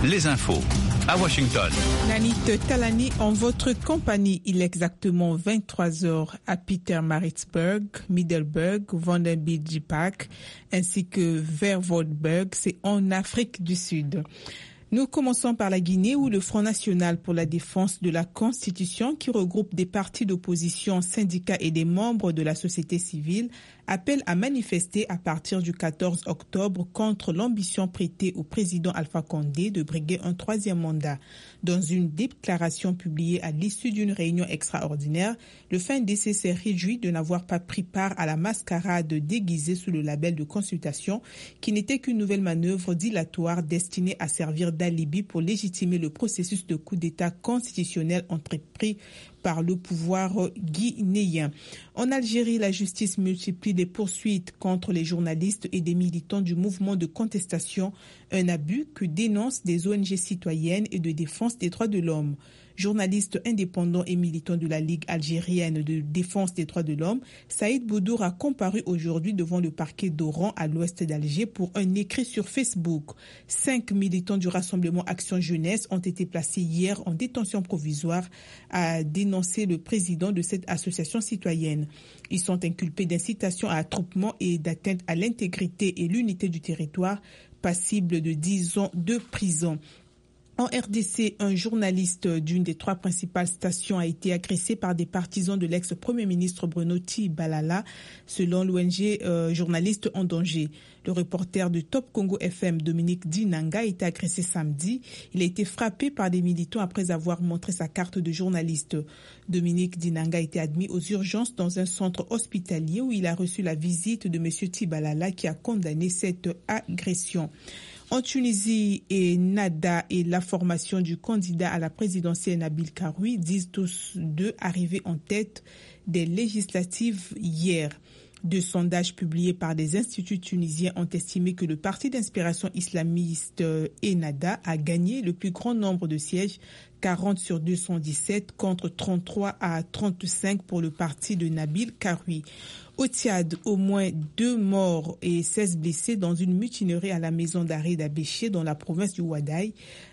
les infos à Washington. Nanit Talani en votre compagnie. Il est exactement 23h à Pietermaritzburg, Middelburg, Vandenberg ainsi que Verwoerdburg, c'est en Afrique du Sud. Nous commençons par la Guinée où le Front national pour la défense de la Constitution, qui regroupe des partis d'opposition, syndicats et des membres de la société civile, appelle à manifester à partir du 14 octobre contre l'ambition prêtée au président Alpha Condé de briguer un troisième mandat. Dans une déclaration publiée à l'issue d'une réunion extraordinaire, le FNDC s'est réjoui de n'avoir pas pris part à la mascarade déguisée sous le label de consultation, qui n'était qu'une nouvelle manœuvre dilatoire destinée à servir d'alibi pour légitimer le processus de coup d'État constitutionnel entrepris par le pouvoir guinéen. En Algérie, la justice multiplie les poursuites contre les journalistes et des militants du mouvement de contestation, un abus que dénoncent des ONG citoyennes et de défense des droits de l'homme. Journaliste indépendant et militant de la Ligue algérienne de défense des droits de l'homme, Saïd Boudour a comparu aujourd'hui devant le parquet d'Oran à l'ouest d'Alger pour un écrit sur Facebook. 5 militants du Rassemblement Action Jeunesse ont été placés hier en détention provisoire, a dénoncé le président de cette association citoyenne. Ils sont inculpés d'incitation à attroupement et d'atteinte à l'intégrité et l'unité du territoire, passibles de 10 ans de prison. En RDC, un journaliste d'une des 3 principales stations a été agressé par des partisans de l'ex-premier ministre Bruno Tibalala, selon l'ONG Journalistes en danger. Le reporter de Top Congo FM, Dominique Dinanga, a été agressé samedi. Il a été frappé par des militants après avoir montré sa carte de journaliste. Dominique Dinanga a été admis aux urgences dans un centre hospitalier où il a reçu la visite de M. Tibalala qui a condamné cette agression. En Tunisie, Nada et la formation du candidat à la présidentielle Nabil Karoui disent tous deux arriver en tête des législatives hier. 2 sondages publiés par des instituts tunisiens ont estimé que le parti d'inspiration islamiste Ennahda a gagné le plus grand nombre de sièges, 40 sur 217 contre 33 à 35 pour le parti de Nabil Karoui. Au Tchad, au moins 2 morts et 16 blessés dans une mutinerie à la maison d'arrêt d'Abéché dans la province du Ouaddaï,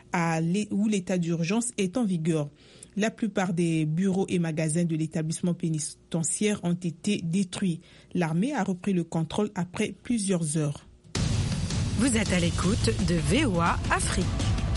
où l'état d'urgence est en vigueur. La plupart des bureaux et magasins de l'établissement pénitentiaire ont été détruits. L'armée a repris le contrôle après plusieurs heures. Vous êtes à l'écoute de VOA Afrique.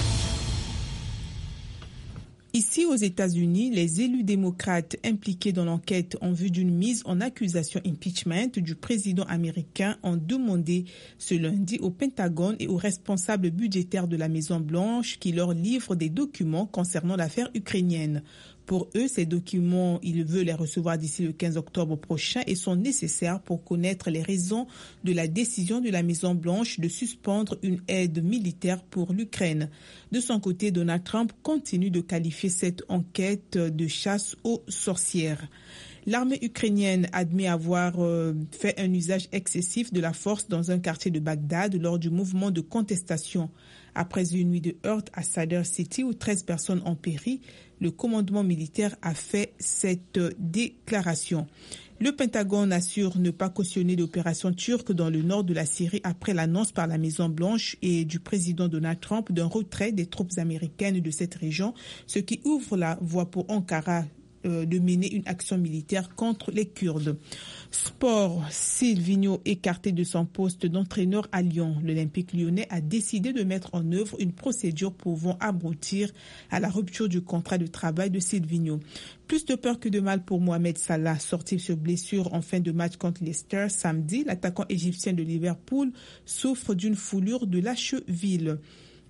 Ici, aux États-Unis, les élus démocrates impliqués dans l'enquête en vue d'une mise en accusation impeachment du président américain ont demandé ce lundi au Pentagone et aux responsables budgétaires de la Maison-Blanche qui leur livrent des documents concernant l'affaire ukrainienne. Pour eux, ces documents, ils veulent les recevoir d'ici le 15 octobre prochain et sont nécessaires pour connaître les raisons de la décision de la Maison-Blanche de suspendre une aide militaire pour l'Ukraine. De son côté, Donald Trump continue de qualifier cette enquête de chasse aux sorcières. L'armée ukrainienne admet avoir fait un usage excessif de la force dans un quartier de Bagdad lors du mouvement de contestation. Après une nuit de heurts à Sadr City où 13 personnes ont péri, le commandement militaire a fait cette déclaration. Le Pentagone assure ne pas cautionner l'opération turque dans le nord de la Syrie après l'annonce par la Maison-Blanche et du président Donald Trump d'un retrait des troupes américaines de cette région, ce qui ouvre la voie pour Ankara de mener une action militaire contre les Kurdes. Sport, Silvino écarté de son poste d'entraîneur à Lyon. L'Olympique lyonnais a décidé de mettre en œuvre une procédure pouvant aboutir à la rupture du contrat de travail de Silvino. Plus de peur que de mal pour Mohamed Salah, sorti sur blessure en fin de match contre Leicester samedi. L'attaquant égyptien de Liverpool souffre d'une foulure de la cheville.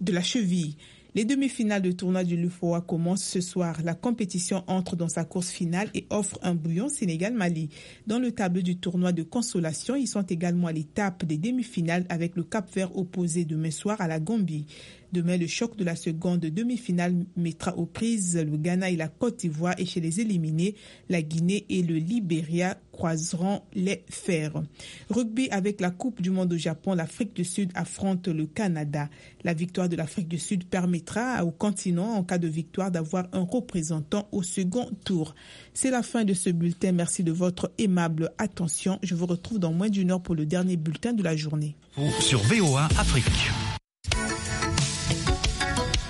Les demi-finales de tournoi du LUFOA commencent ce soir. La compétition entre dans sa course finale et offre un bouillon Sénégal-Mali. Dans le tableau du tournoi de consolation, ils sont également à l'étape des demi-finales avec le Cap-Vert opposé demain soir à la Gambie. Demain, le choc de la seconde demi-finale mettra aux prises le Ghana et la Côte d'Ivoire et chez les éliminés, la Guinée et le Libéria croiseront les fers. Rugby avec la Coupe du Monde au Japon, l'Afrique du Sud affronte le Canada. La victoire de l'Afrique du Sud permettra au continent, en cas de victoire, d'avoir un représentant au second tour. C'est la fin de ce bulletin. Merci de votre aimable attention. Je vous retrouve dans moins d'1 heure pour le dernier bulletin de la journée. Sur VOA Afrique.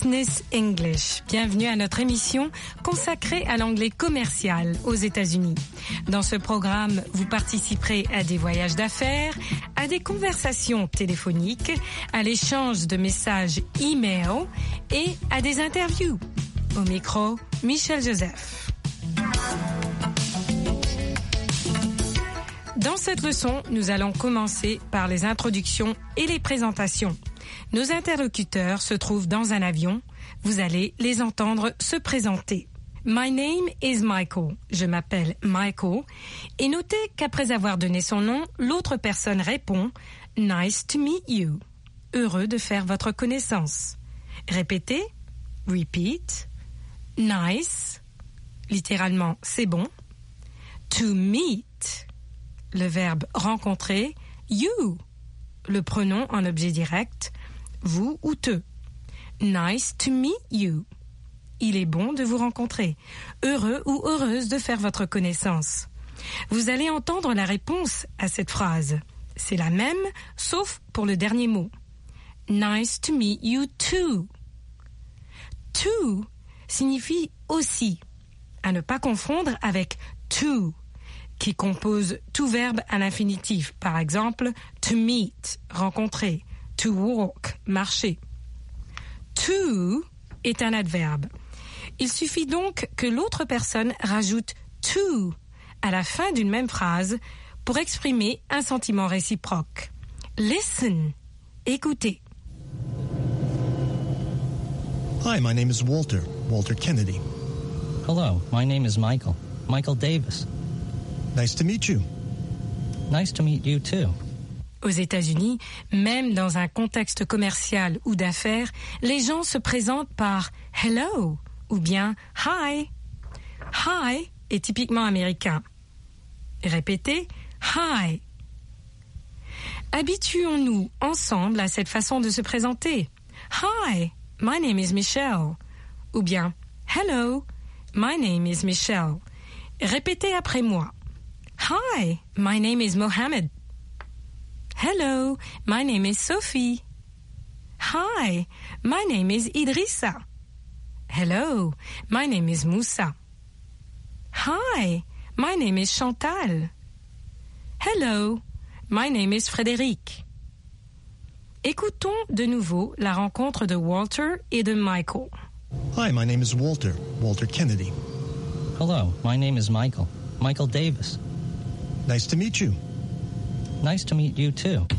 Business English. Bienvenue à notre émission consacrée à l'anglais commercial aux États-Unis. Dans ce programme, vous participerez à des voyages d'affaires, à des conversations téléphoniques, à l'échange de messages e-mail et à des interviews. Au micro, Michel Joseph. Dans cette leçon, nous allons commencer par les introductions et les présentations. Nos interlocuteurs se trouvent dans un avion. Vous allez les entendre se présenter. My name is Michael. Je m'appelle Michael. Et notez qu'après avoir donné son nom, l'autre personne répond « Nice to meet you ». Heureux de faire votre connaissance. Répétez. Repeat. Nice. Littéralement, c'est bon. To meet. Le verbe rencontrer. You. Le pronom en objet direct. Vous ou te. Nice to meet you. Il est bon de vous rencontrer. Heureux ou heureuse de faire votre connaissance. Vous allez entendre la réponse à cette phrase. C'est la même, sauf pour le dernier mot. Nice to meet you too. To signifie aussi. À ne pas confondre avec to, qui compose tout verbe à l'infinitif. Par exemple, to meet, rencontrer. To walk, marcher. To est un adverbe. Il suffit donc que l'autre personne rajoute to à la fin d'une même phrase pour exprimer un sentiment réciproque. Listen, écoutez. Hi, my name is Walter Kennedy. Hello, my name is Michael Davis. Nice to meet you. Nice to meet you too. Aux États-Unis, même dans un contexte commercial ou d'affaires, les gens se présentent par « hello » ou bien « hi ». « Hi » est typiquement américain. Répétez « hi ». Habituons-nous ensemble à cette façon de se présenter. « Hi, my name is Michelle » ou bien « hello, my name is Michelle ». Répétez après moi. « Hi, my name is Mohammed ». Hello, my name is Sophie. Hi, my name is Idrissa. Hello, my name is Moussa. Hi, my name is Chantal. Hello, my name is Frédéric. Écoutons de nouveau la rencontre de Walter et de Michael. Hi, my name is Walter Kennedy. Hello, my name is Michael Davis. Nice to meet you. Nice to meet you too.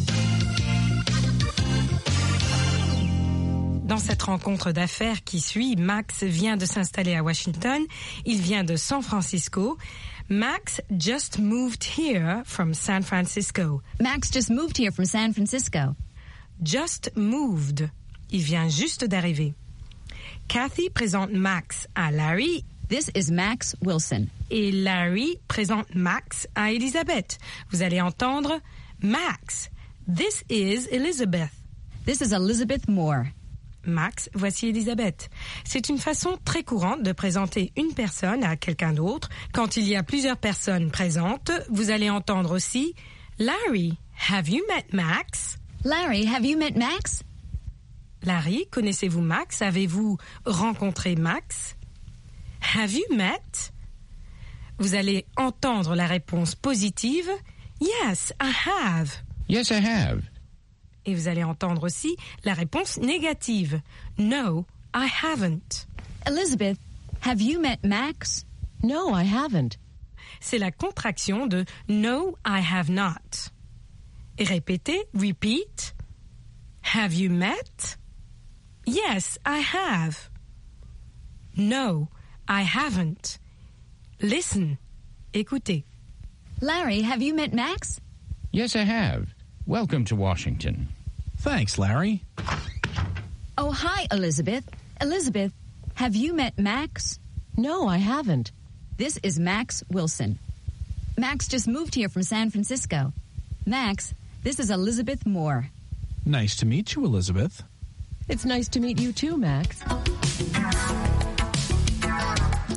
Dans cette rencontre d'affaires qui suit, Max vient de s'installer à Washington. Il vient de San Francisco. Max just moved here from San Francisco. Max just moved here from San Francisco. Just moved. Il vient juste d'arriver. Kathy présente Max à Larry. This is Max Wilson. Et Larry présente Max à Elizabeth. Vous allez entendre Max. This is Elizabeth. This is Elizabeth Moore. Max, voici Elizabeth. C'est une façon très courante de présenter une personne à quelqu'un d'autre. Quand il y a plusieurs personnes présentes, vous allez entendre aussi Larry, have you met Max? Larry, have you met Max? Larry, connaissez-vous Max? Avez-vous rencontré Max? Have you met? Vous allez entendre la réponse positive. Yes, I have. Yes, I have. Et vous allez entendre aussi la réponse négative. No, I haven't. Elizabeth, have you met Max? No, I haven't. C'est la contraction de No, I have not. Et répétez, repeat. Have you met? Yes, I have. No, I haven't. Listen. Écoutez. Larry, have you met Max? Yes, I have. Welcome to Washington. Thanks, Larry. Oh, hi, Elizabeth. Elizabeth, have you met Max? No, I haven't. This is Max Wilson. Max just moved here from San Francisco. Max, this is Elizabeth Moore. Nice to meet you, Elizabeth. It's nice to meet you too, Max.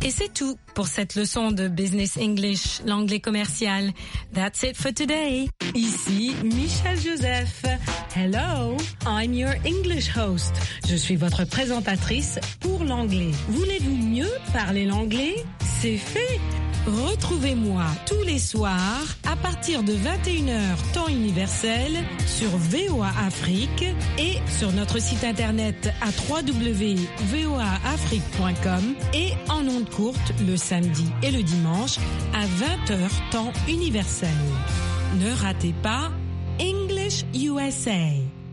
Et c'est tout pour cette leçon de Business English, l'anglais commercial. That's it for today. Ici Michelle Joseph. Hello, I'm your English host. Je suis votre présentatrice pour l'anglais. Voulez-vous mieux parler l'anglais? C'est fait. Retrouvez-moi tous les soirs à partir de 21h temps universel sur VOA Afrique et sur notre site internet à www.voaafrique.com et en ondes courtes le samedi et le dimanche à 20h temps universel. Ne ratez pas English USA.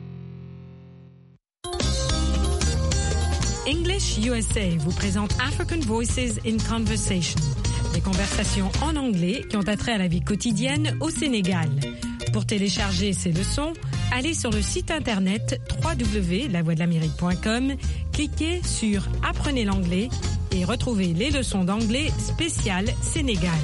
English USA vous présente African Voices in Conversation. Des conversations en anglais qui ont attrait à la vie quotidienne au Sénégal. Pour télécharger ces leçons, allez sur le site internet www.lavoixdelamérique.com, cliquez sur « Apprenez l'anglais » et retrouvez les leçons d'anglais spéciales Sénégal.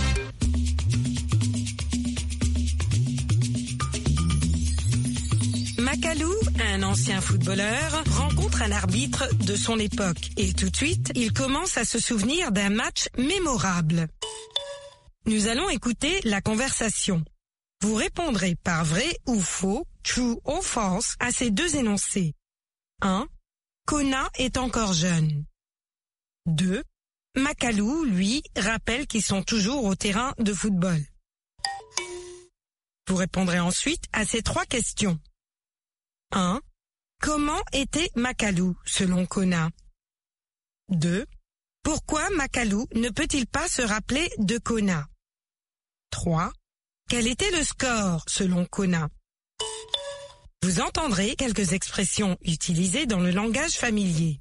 Macalou, un ancien footballeur, rencontre un arbitre de son époque et tout de suite, il commence à se souvenir d'un match mémorable. Nous allons écouter la conversation. Vous répondrez par vrai ou faux, true ou false, à ces deux énoncés. 1. Kona est encore jeune. 2. Macalou, lui, rappelle qu'ils sont toujours au terrain de football. Vous répondrez ensuite à ces trois questions. 1. Comment était Macalou, selon Kona? 2. Pourquoi Macalou ne peut-il pas se rappeler de Kona? 3. Quel était le score, selon Kona? Vous entendrez quelques expressions utilisées dans le langage familier.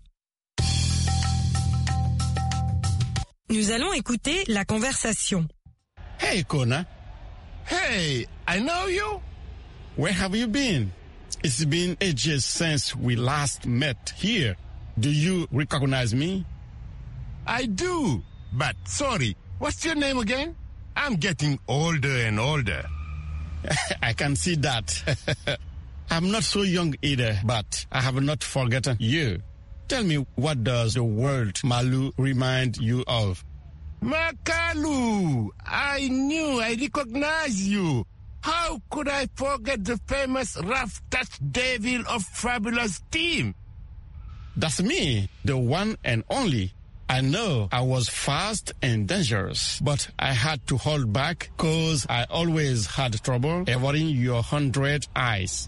Nous allons écouter la conversation. Hey, Kona. Hey, I know you. Where have you been? It's been ages since we last met here. Do you recognize me? I do, but sorry, what's your name again? I'm getting older and older. I can see that. I'm not so young either, but I have not forgotten you. Tell me, what does the word Malu remind you of? Macalou! I knew I recognized you. How could I forget the famous rough touch devil of Fabulous Team? That's me, the one and only. I know I was fast and dangerous, but I had to hold back because I always had trouble avoiding your 100 eyes.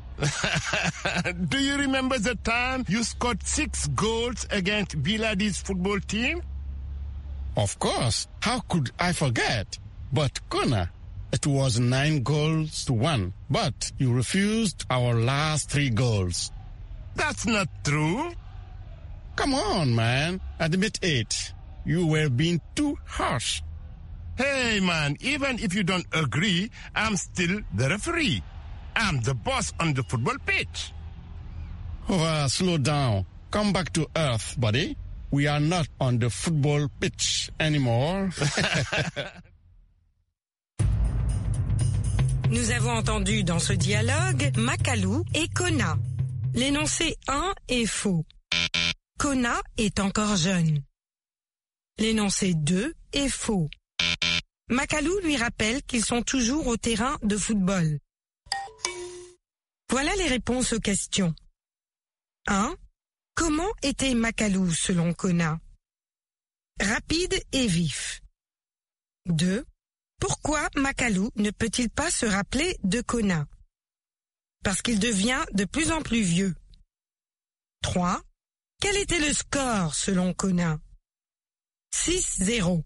Do you remember the time you scored 6 goals against Biladi's football team? Of course. How could I forget? But Kona, it was 9-1, but you refused our last 3 goals. That's not true. Come on, man. Admit it. You were being too harsh. Hey, man, even if you don't agree, I'm still the referee. I'm the boss on the football pitch. Oh, slow down. Come back to earth, buddy. We are not on the football pitch anymore. Nous avons entendu dans ce dialogue Macalou et Kona. L'énoncé 1 est faux. Kona est encore jeune. L'énoncé 2 est faux. Macalou lui rappelle qu'ils sont toujours au terrain de football. Voilà les réponses aux questions. 1. Comment était Macalou selon Kona? Rapide et vif. 2. Pourquoi Macalou ne peut-il pas se rappeler de Kona? Parce qu'il devient de plus en plus vieux. 3. Quel était le score selon Kona? 6-0.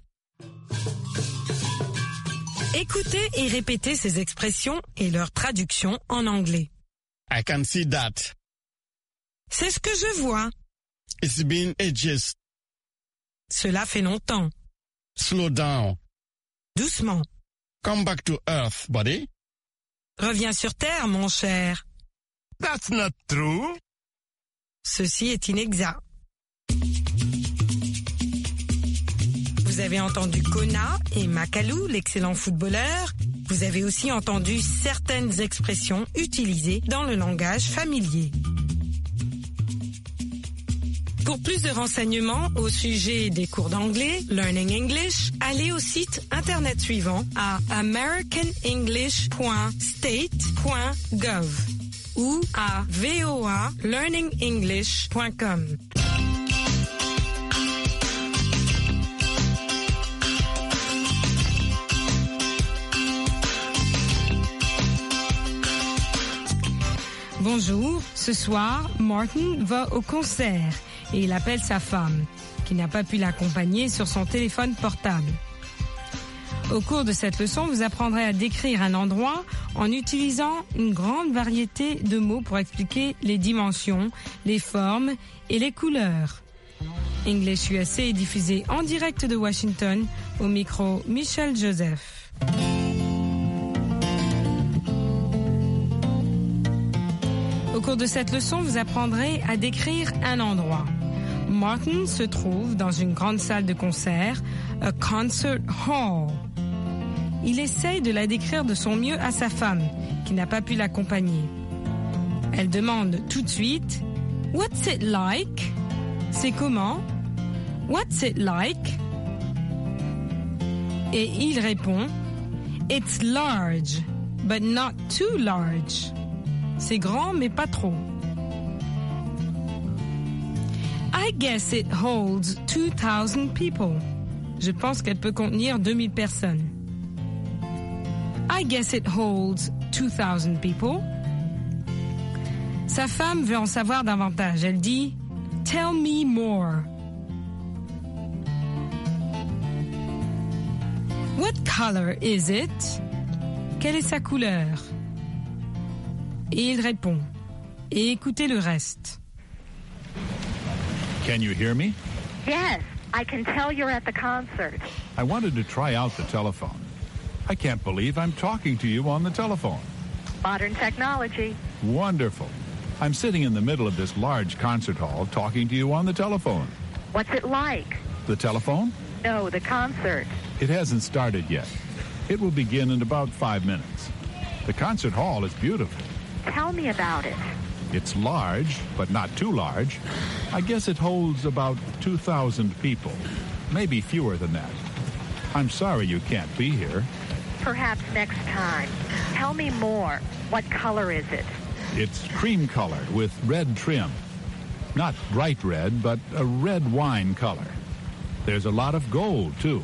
Écoutez et répétez ces expressions et leur traduction en anglais. I can see that. C'est ce que je vois. It's been ages. Cela fait longtemps. Slow down. Doucement. Come back to earth, buddy. Reviens sur terre, mon cher. That's not true. Ceci est inexact. Vous avez entendu Kona et Macalou, l'excellent footballeur. Vous avez aussi entendu certaines expressions utilisées dans le langage familier. Pour plus de renseignements au sujet des cours d'anglais, Learning English, allez au site internet suivant à americanenglish.state.gov ou à voalearningenglish.com. Bonjour, ce soir, Martin va au concert et il appelle sa femme, qui n'a pas pu l'accompagner sur son téléphone portable. Au cours de cette leçon, vous apprendrez à décrire un endroit en utilisant une grande variété de mots pour expliquer les dimensions, les formes et les couleurs. English USA est diffusé en direct de Washington, au micro Michel Joseph. Au cours de cette leçon, vous apprendrez à décrire un endroit. Martin se trouve dans une grande salle de concert, a concert hall. Il essaye de la décrire de son mieux à sa femme, qui n'a pas pu l'accompagner. Elle demande tout de suite « What's it like ?» C'est comment? What's it like? Et il répond It's large, but not too large. C'est grand, mais pas trop. I guess it holds 2,000 people. Je pense qu'elle peut contenir 2000 personnes. I guess it holds 2,000 people. Sa femme veut en savoir davantage. Elle dit Tell me more. What color is it? Quelle est sa couleur? Et il répond. Et écoutez le reste. Can you hear me? Yes, I can tell you're at the concert. I wanted to try out the telephone. I can't believe I'm talking to you on the telephone. Modern technology. Wonderful. I'm sitting in the middle of this large concert hall talking to you on the telephone. What's it like? The telephone? No, the concert. It hasn't started yet. It will begin in about 5 minutes. The concert hall is beautiful. Tell me about it. It's large, but not too large. I guess it holds about 2,000 people, maybe fewer than that. I'm sorry you can't be here. Perhaps next time. Tell me more. What color is it? It's cream color with red trim. Not bright red, but a red wine color. There's a lot of gold, too.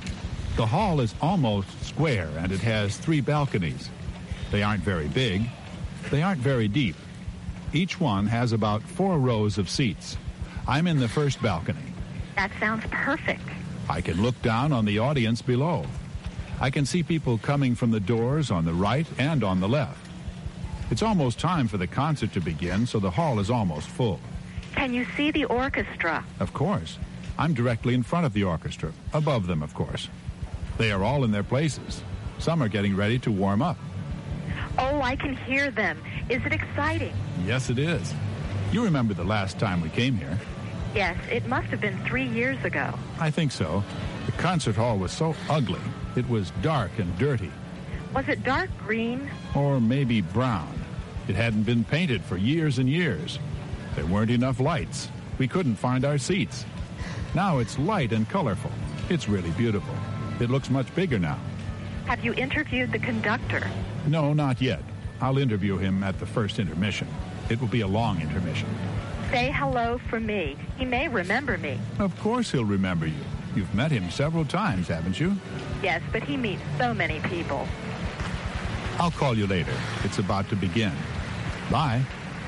The hall is almost square, and it has 3 balconies. They aren't very big. They aren't very deep. Each one has about 4 rows of seats. I'm in the first balcony. That sounds perfect. I can look down on the audience below. I can see people coming from the doors on the right and on the left. It's almost time for the concert to begin, so the hall is almost full. Can you see the orchestra? Of course. I'm directly in front of the orchestra, above them, of course. They are all in their places. Some are getting ready to warm up. Oh, I can hear them. Is it exciting? Yes, it is. You remember the last time we came here? Yes, it must have been 3 years ago. I think so. The concert hall was so ugly. It was dark and dirty. Was it dark green? Or maybe brown. It hadn't been painted for years and years. There weren't enough lights. We couldn't find our seats. Now it's light and colorful. It's really beautiful. It looks much bigger now. Have you interviewed the conductor? No, not yet. I'll interview him at the first intermission. It will be a long intermission. Say hello for me. He may remember me. Of course he'll remember you. You've met him several times, haven't you? Yes, but he meets so many people. I'll call you later. It's about to begin. Bye.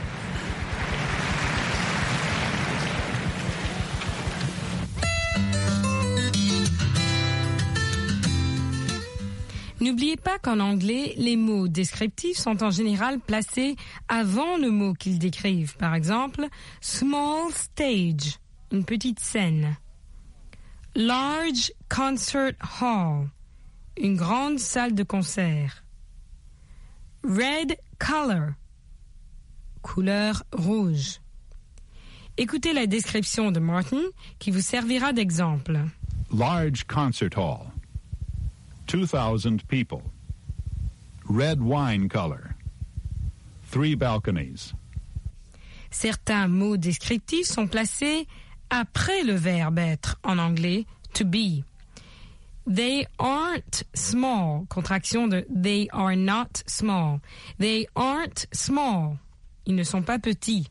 N'oubliez pas qu'en anglais, les mots descriptifs sont en général placés avant le mot qu'ils décrivent. Par exemple, small stage, une petite scène. Large concert hall, une grande salle de concert. Red color, couleur rouge. Écoutez la description de Martin qui vous servira d'exemple. Large concert hall. 2,000 people. Red wine color. 3 balconies. Certains mots descriptifs sont placés après le verbe être, en anglais to be. They aren't small, contraction de they are not small. They aren't small, ils ne sont pas petits.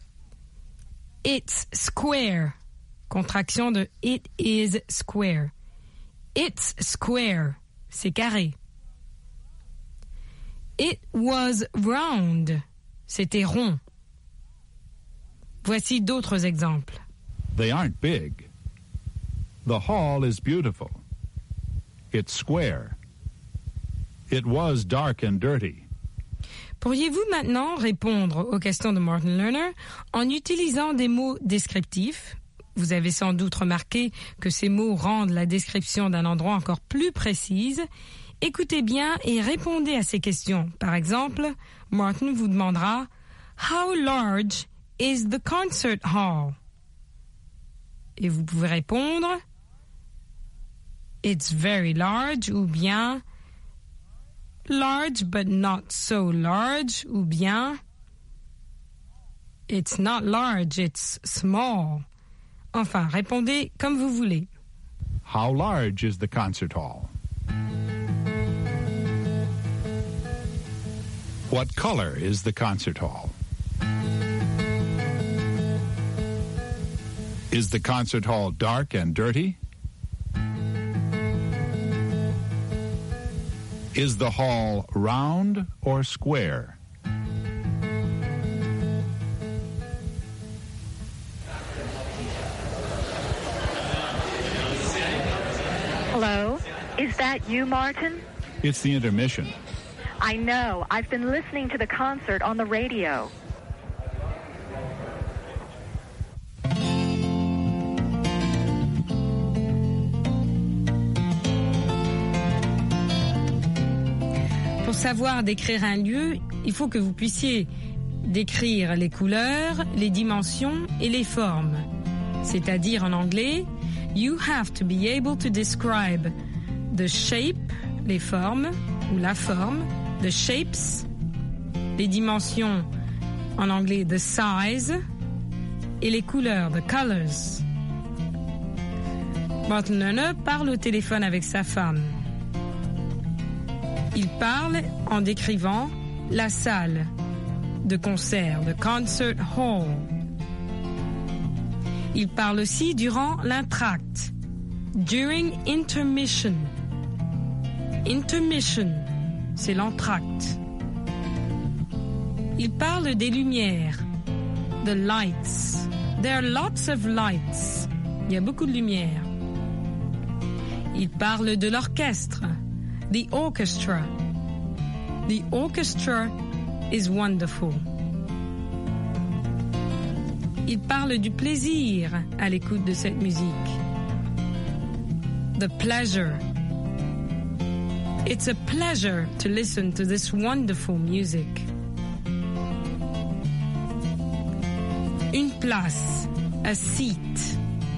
It's square, contraction de it is square. It's square, c'est carré. It was round, c'était rond. Voici d'autres exemples. They aren't big. The hall is beautiful. It's square. It was dark and dirty. Pourriez-vous maintenant répondre aux questions de Martin Lerner en utilisant des mots descriptifs? Vous avez sans doute remarqué que ces mots rendent la description d'un endroit encore plus précise. Écoutez bien et répondez à ces questions. Par exemple, Martin vous demandera « How large is the concert hall? » Et vous pouvez répondre « It's very large » ou bien « Large but not so large » ou bien « It's not large, it's small ». Enfin, répondez comme vous voulez. How large is the concert hall? What color is the concert hall? Is the concert hall dark and dirty? Is the hall round or square? Hello? Is that you, Martin? It's the intermission. I know. I've been listening to the concert on the radio. Pour savoir décrire un lieu, il faut que vous puissiez décrire les couleurs, les dimensions et les formes. C'est-à-dire en anglais, you have to be able to describe the shape, les formes, ou la forme, the shapes, les dimensions, en anglais the size, et les couleurs, the colors. Martin Lerner parle au téléphone avec sa femme. Il parle en décrivant la salle de concert, the concert hall. Il parle aussi durant l'entracte, during intermission. Intermission, c'est l'entracte. Il parle des lumières, the lights. There are lots of lights. Il y a beaucoup de lumière. Il parle de l'orchestre, the orchestra. The orchestra is wonderful. Il parle du plaisir à l'écoute de cette musique. The pleasure. It's a pleasure to listen to this wonderful music. Une place, a seat.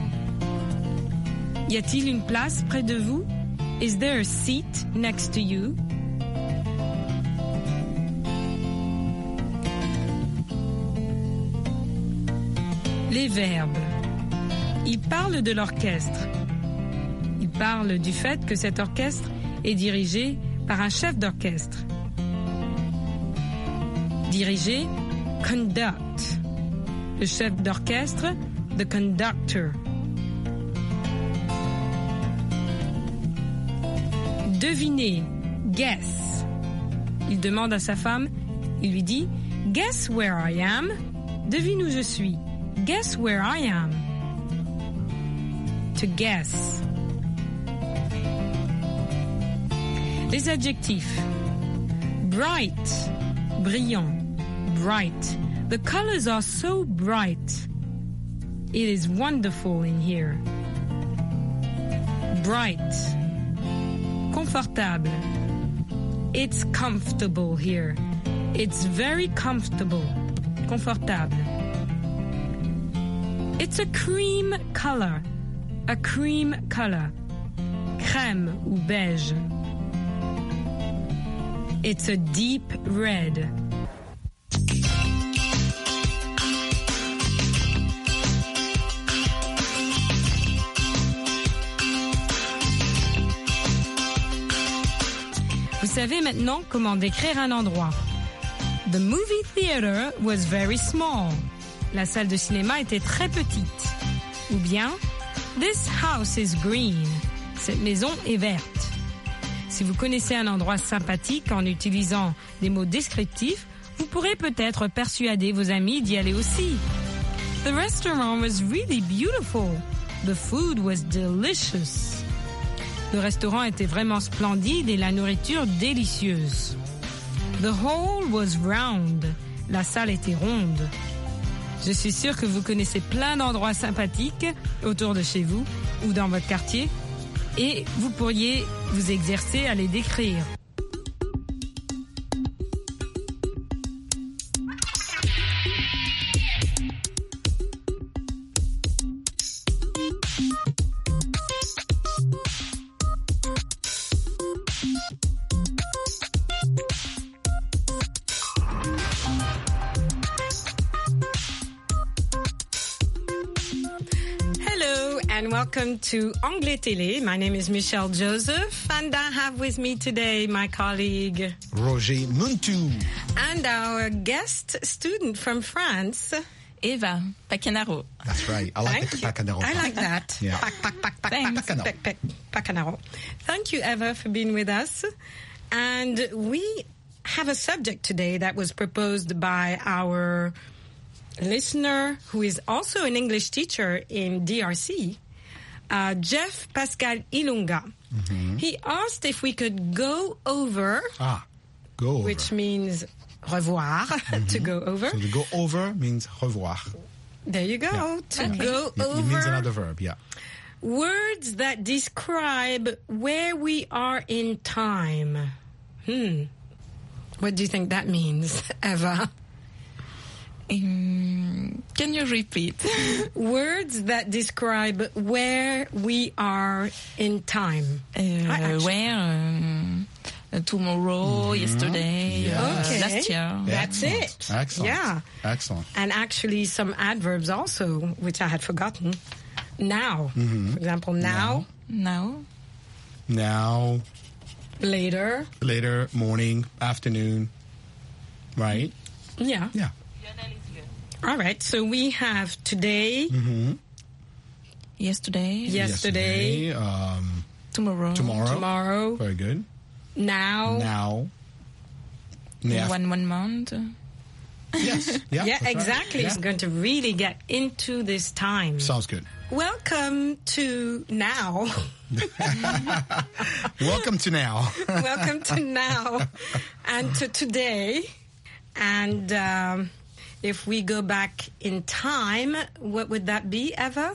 Y a-t-il une place près de vous? Is there a seat next to you? Les verbes. Il parle de l'orchestre. Il parle du fait que cet orchestre est dirigé par un chef d'orchestre. Diriger, conduct. Le chef d'orchestre, the conductor. Deviner, guess. Il demande à sa femme, il lui dit « Guess where I am ?» Devine où je suis. Guess where I am. To guess. Les adjectifs. Bright, brillant, bright. The colors are so bright. It is wonderful in here. Bright. Confortable. It's comfortable here. It's very comfortable. Confortable. It's a cream color. A cream color. Crème ou beige. It's a deep red. Vous savez maintenant comment décrire un endroit. The movie theater was very small. La salle de cinéma était très petite. Ou bien, this house is green. Cette maison est verte. Si vous connaissez un endroit sympathique en utilisant des mots descriptifs, vous pourrez peut-être persuader vos amis d'y aller aussi. The restaurant was really beautiful. The food was delicious. Le restaurant était vraiment splendide et la nourriture délicieuse. The hall was round. La salle était ronde. Je suis sûre que vous connaissez plein d'endroits sympathiques autour de chez vous ou dans votre quartier et vous pourriez vous exercer à les décrire. And welcome to Anglais Télé. My name is Michelle Joseph, and I have with me today my colleague Roger Muntu. And our guest student from France, Eva Pacanaro. That's right. I like the Pacanaro. I like that. Yeah. Pacanaro. Thank you, Eva, for being with us. And we have a subject today that was proposed by our listener, who is also an English teacher in DRC, Jeff Pascal Ilunga. Mm-hmm. He asked if we could go over. Go over. Which means revoir, to go over. So to go over means revoir. There you go. Yeah. To go over. It means another verb, yeah. Words that describe where we are in time. What do you think that means, Eva? Can you repeat? Words that describe where we are in time. Where? Tomorrow, yesterday, last year. That's it. Excellent. Yeah. Excellent. And actually some adverbs also, which I had forgotten. Now. For example, now. Now. Later. Later, morning, afternoon. Right? Yeah. Yeah. All right, so we have today, yesterday, tomorrow, very good, now, 1 month. Yes, yeah, exactly. Right. It's going to really get into this time. Sounds good. Welcome to now. Welcome to now. Welcome to now and to today. And if we go back in time, what would that be, Eva?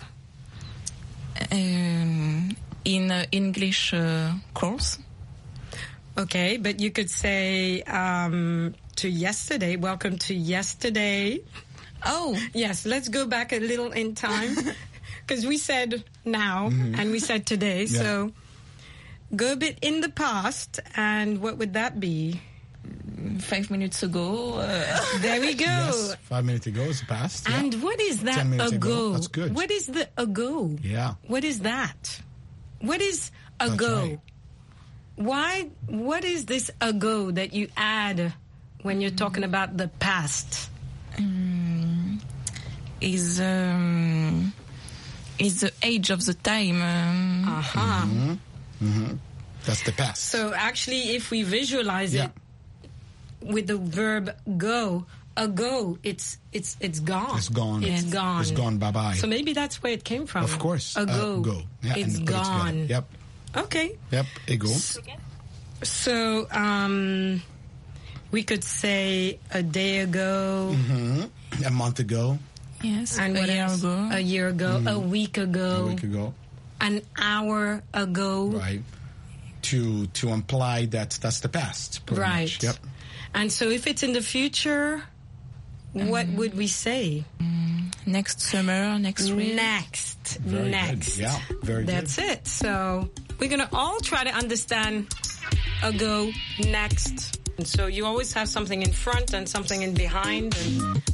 In English course. Okay, but you could say to yesterday. Welcome to yesterday. Oh. Yes, let's go back a little in time. Because we said now and we said today. Yeah. So go a bit in the past. And what would that be? 5 minutes ago. There we go. Yes, 5 minutes ago is the past. Yeah. And what is that 10 minutes ago? That's good. What is the ago? Yeah. What is that? What is ago? Right. What is this ago that you add when you're talking about the past? Is the age of the time. That's the past. So actually, if we visualize it with the verb go, ago, it's gone. It's gone. It's gone. It's gone. Bye-bye. So maybe that's where it came from. Of course. Ago. Go. Yeah, it's gone. Yep. Okay. Yep. Ago. So we could say a day ago. A month ago. Yes. And a year ago. A year ago. A week ago. A week ago. An hour ago. Right. To imply that that's the past. Right. Much. Yep. And so if it's in the future, what would we say? Next summer, next week. Next. Very good. Yeah, very good. That's it. So we're going to all try to understand ago, next. And so you always have something in front and something in behind. And